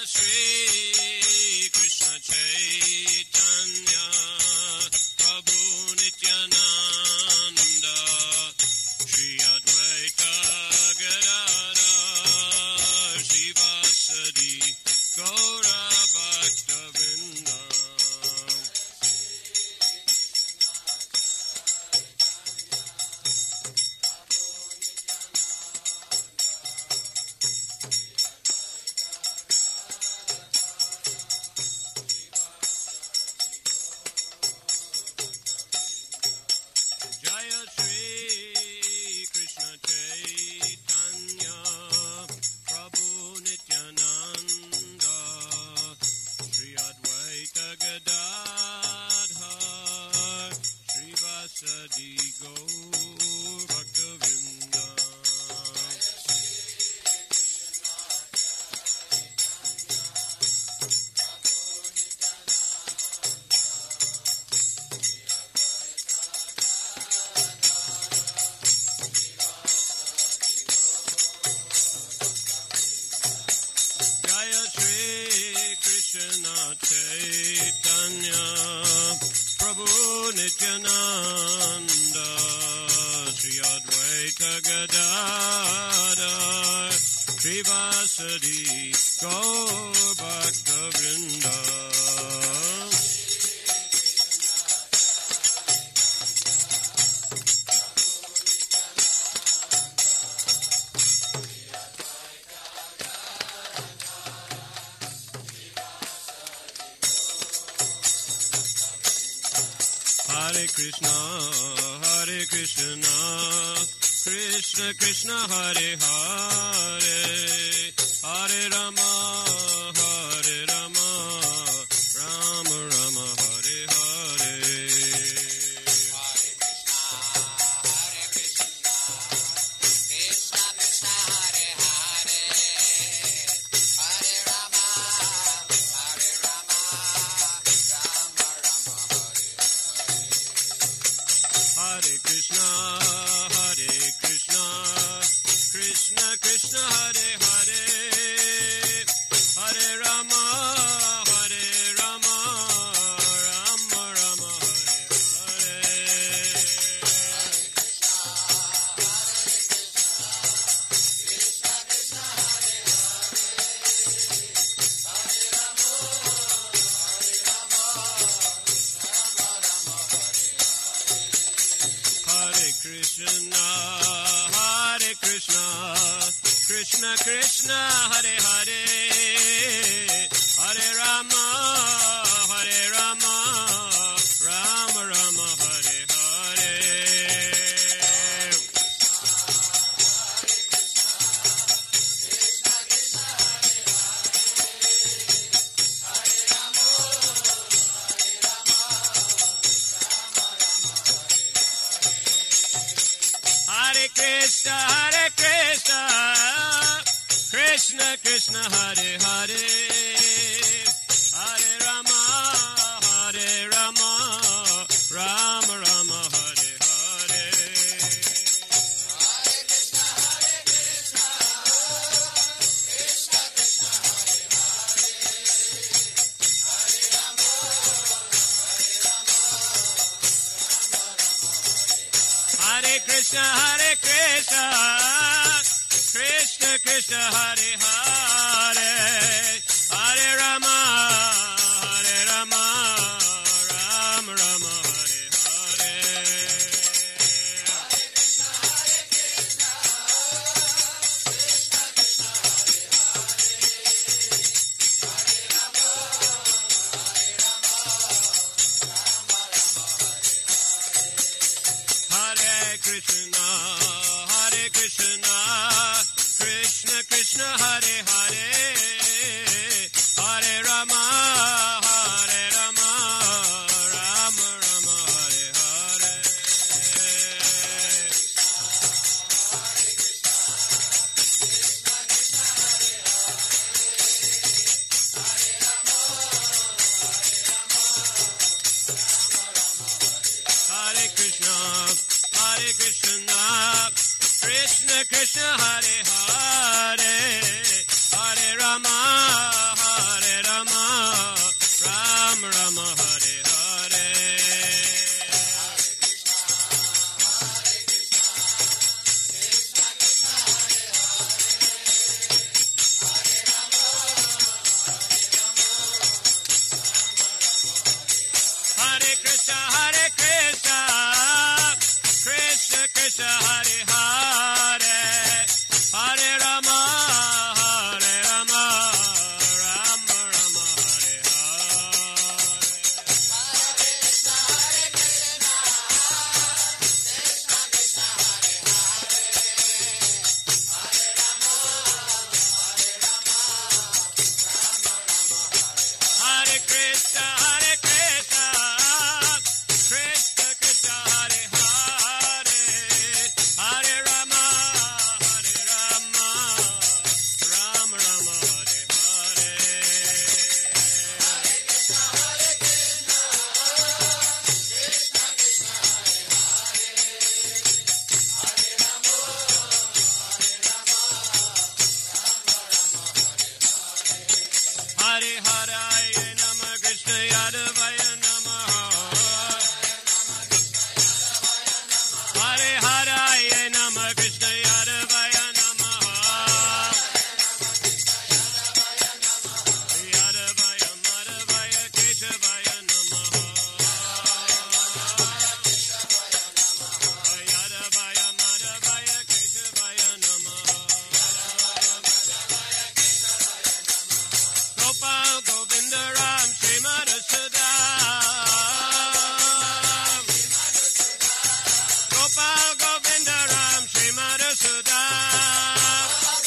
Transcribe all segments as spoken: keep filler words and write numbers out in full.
Hare Krishna, Hare Krishna, Krishna Krishna, Hare Hare, Hare Rama, Hare Rama, Rama Rama, Hare Hare. Hare Krishna, Hare Krishna, Krishna Krishna, Hare Hare, Hare Rama, Hare Rama, Rama Rama, Hare Hare. Hare Krishna, Hare Krishna, Krishna Krishna, Hare Hare, Hare Rama, Hare Rama, Rama Rama, Hare Hare. Hare Krishna, Hare Krishna, Krishna Krishna, Hare Hare, Hare Rama, Hare Rama, Rama Rama, Hare Hare. Hare Krishna, Hare Krishna, Krishna Krishna, Hare Hare, Hare Rama, Hare Rama, Hare Krishna, Hare Krishna, Krishna Krishna, Hare Hare, Hare Rama, Hare Rama, Rama Rama, Hare Hare. Hare Krishna, Hare Krishna, Krishna Krishna, Hare Hare, Hare Rama, Hare Rama, Rama Rama, Hare Hare. Hare Krishna, Hare Krishna, Krishna Krishna, Hare Hare, Hare Rama, Hare Rama, Rama Rama, Hare Hare. Hare Krishna, Hare Krishna, Krishna Krishna, Hare Hare, Hare Rama, Krishna, Hare Krishna, Krishna Krishna, Hare Hare, Hare Rama, Hare Rama, Rama Rama, Hare Hare Krishna, Hare Krishna, Krishna Krishna, Hare Hare, Hare Rama, Hare Rama, Rama Rama, Hare Hare Haraya Namah Krishna Yadavaya Namah Hare Haraya Namah Krishna Yadavaya Namah Yadavaya Madhavaya Keshavaya Namah Yadavaya Madhavaya Keshavaya Namah Gopal Govinda Ram Srimad Sudam Gopal Govinda Ram Srimad Sudam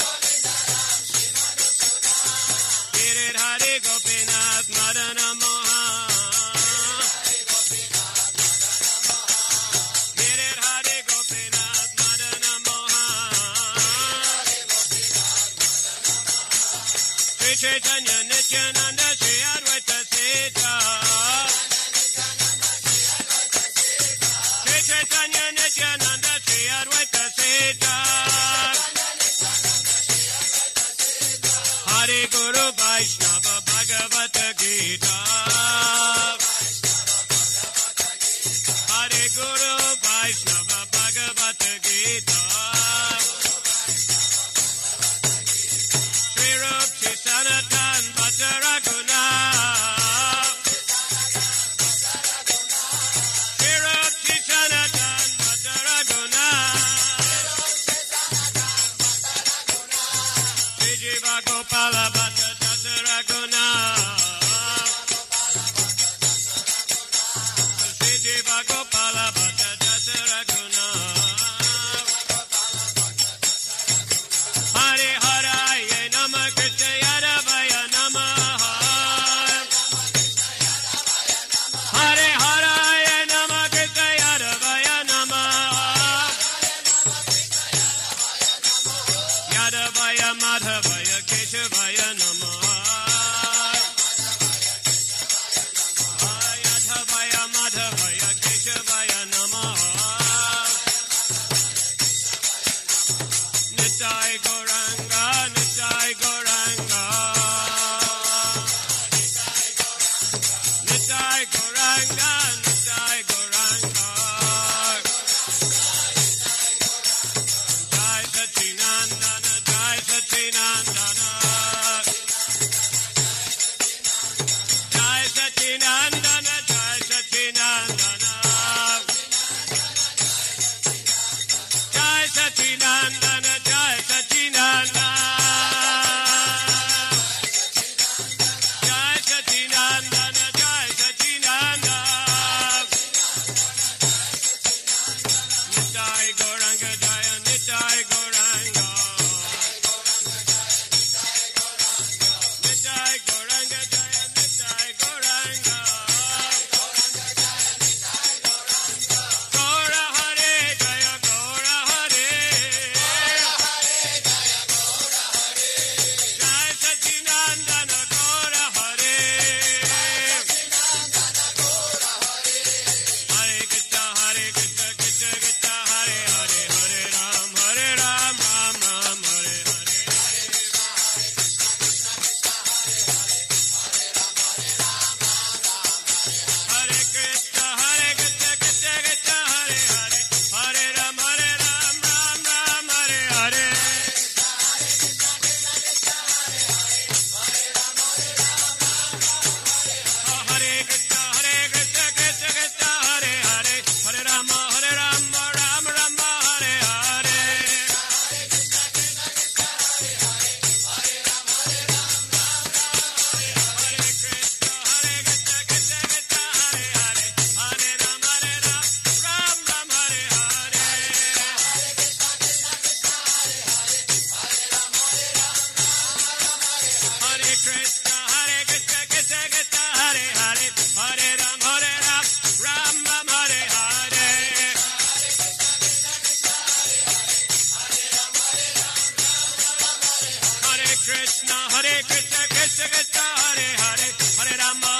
Girid Hari Gopinath Madana Mohan Girid Hari Gopinath Madana Mohan Sri Chaitanya Nityananda Sri Advaita Sita Sri Chaitanya Nityananda Sri Advaita Sita Hari Guru Vaishnava Bhagavata Gita Hari Guru Vaishnava Bhagavata Gita Shri Rup Shri Sanatan Bhatta Raghunath Shri Rup Shri Sanatan Bhatta Raghunath Shri Jiva Gopala Bhatta Dasa Raghunath Shri Jiva Gopala Bhatta Dasa Raghunath Hare Haraya Namah Krishna Yadavaya Namah Hare Haraya Namah Krishna Yadavaya Namah Yadavaya Madhavaya Keshavaya Namah Yadavaya Madhavaya Keshavaya Namah Nitai Gauranga, Nitai Gauranga Nitai Gauranga, Nitai Gauranga Jai Sachinandana, Jai Sachinandana Jai Sachinandana, Jai Sachinandana Jai Sachinandana, Jai Sachinandana Jai Sachinandana, Jai Sachinandana Hare Krishna, Hare Krishna, Krishna Krishna, Hare Hare, Hare Ram, Hare Ram, Ram Ram, Hare Hare. Hare Krishna, Hare Krishna, Krishna Krishna, Hare Hare, Hare Ram.